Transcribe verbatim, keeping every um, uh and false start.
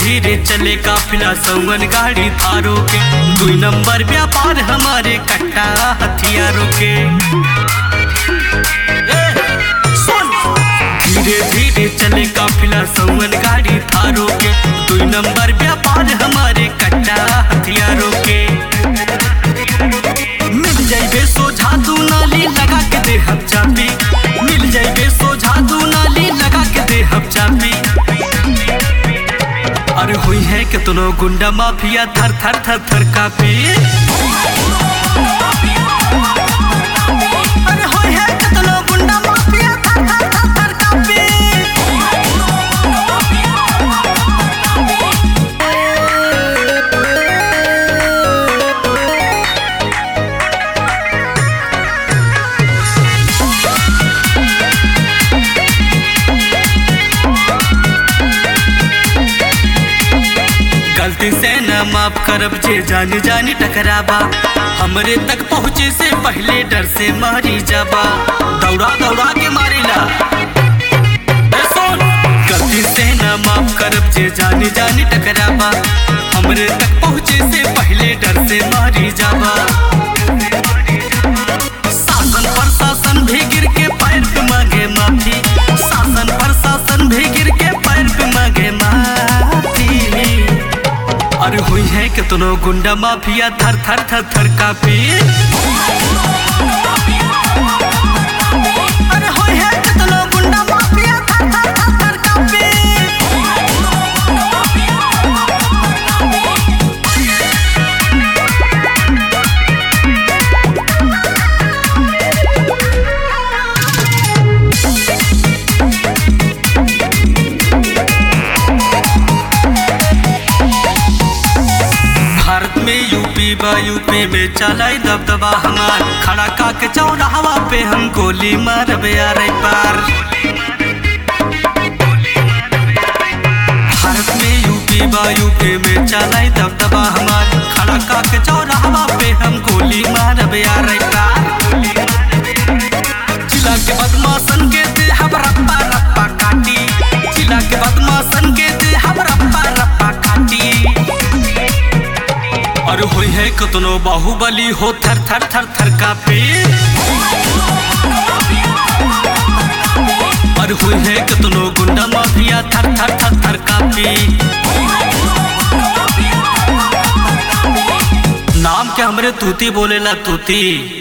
धीरे चले काफिला सौवन गाड़ी थारों के, दुई नंबर व्यापार हमारे कट्टा हथियारों के। धीरे धीरे चले काफिला सौवन गाड़ी थारों के, दुई नंबर व्यापार हमारे कट्टा हथियारों के। मिल जाइबे सोझा तू नाली लगा के दे हम चापी, मिल जाइबे सोझा तू नाली लगा के दे हम चापी। अरे हुई है कितनो गुंडा माफिया थर थर थर थर कापी। अरे हुई है कितनो गुंडा माफिया थर थर थर थर कापी। गलती से न माफ करब जे जानी जानी टकराबा, हमरे तक पहुँचे से पहले डर से मारी जाबा, दौड़ा दौड़ा के मारिला। गलती से न माफ करब जे जानी जानी टकराबा, हमरे तक पहुँचे से पहले डर से मारी जाबा। शासन प्रशासन भी गिर के पैर पे मांगे माफी, शासन प्रशासन भी गिर के पैर पे मांगे माफी। अरे हुई है कितनो गुंडा माफिया थर थर थर थर कापी। अरे हुई है कितनो गुंडा माफिया थर थर थर थर कापी। भारत में यूपी बा यूपी में चलाई दबदबा हमार, खड़ा काके चौराहा पे हम गोली मारब यार पार। भारत में यूपी बा यूपी में चलाई दबदबा हमार, खड़ा काके चौराहा पे हम गोली मारब यार पार। जिला के बदमाशन के दे हम रप्पा रप्पा काटी, जिला के बदमाशन के दे हम रप्पा रप्पा काटी। और हुई है कितनो बाहुबली हो थर थर थर थर कापी। और हुई है कितनो गुंडा माफिया थर थर थर थर कापी। नाम के हमरे तूती बोलेला तूती।